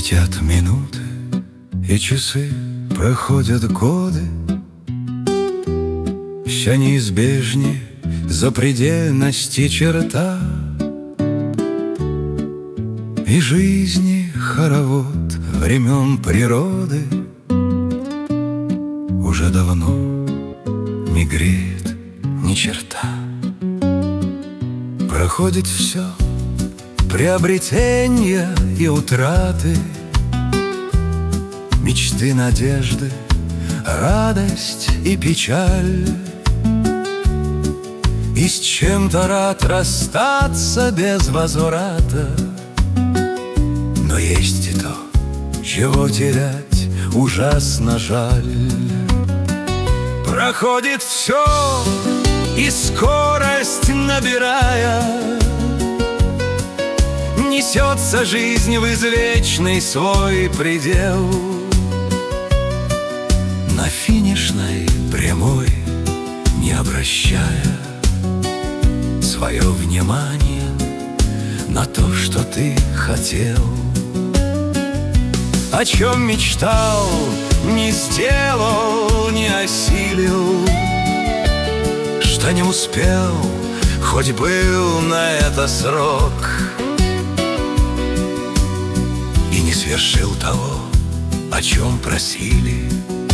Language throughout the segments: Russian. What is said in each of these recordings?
Летят минуты и часы, проходят годы, все неизбежнее запредельности черта, и жизни хоровод времен природы уже давно не греет ни черта. Проходит все, приобретения и утраты, мечты, надежды, радость и печаль. И с чем-то рад расстаться без возврата, но есть и то, чего терять ужасно жаль. Проходит все, и скорость набирая, несется жизнь в извечный свой предел. На финишной прямой, не обращая свое внимание на то, что ты хотел. О чем мечтал, не сделал, не осилил, что не успел, хоть был на это срок, и не свершил того, о чем просили,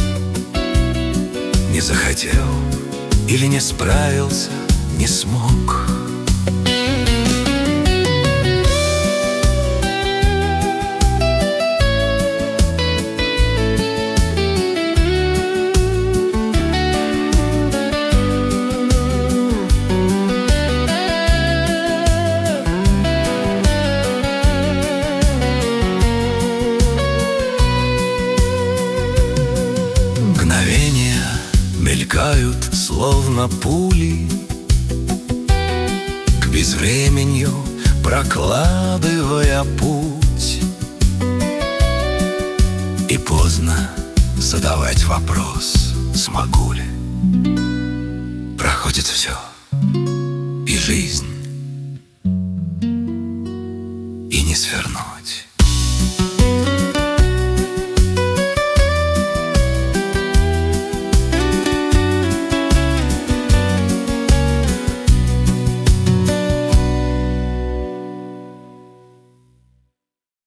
не захотел или не справился, не смог. Мгновения мелькают, словно пули, к безвременью прокладывая путь. И поздно задавать вопрос, смогу ли. Проходит все, и жизнь, и не сверну.